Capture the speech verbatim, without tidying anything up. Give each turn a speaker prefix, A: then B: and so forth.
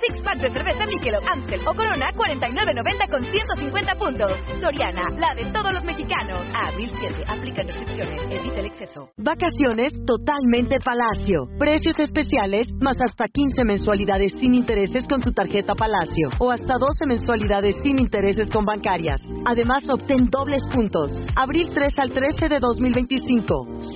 A: Six packs de cerveza Michelob, Amstel o Corona, cuarenta y nueve noventa con ciento cincuenta puntos. Soriana, la de todos los mexicanos. A abril siete, aplican restricciones, evita el exceso.
B: Vacaciones totalmente Palacio. Precios especiales, más hasta quince mensualidades sin intereses con tu tarjeta Palacio. O hasta doce mensualidades sin intereses con bancarias. Además, obtén dobles puntos. Abril tres al trece de dos mil veinticinco.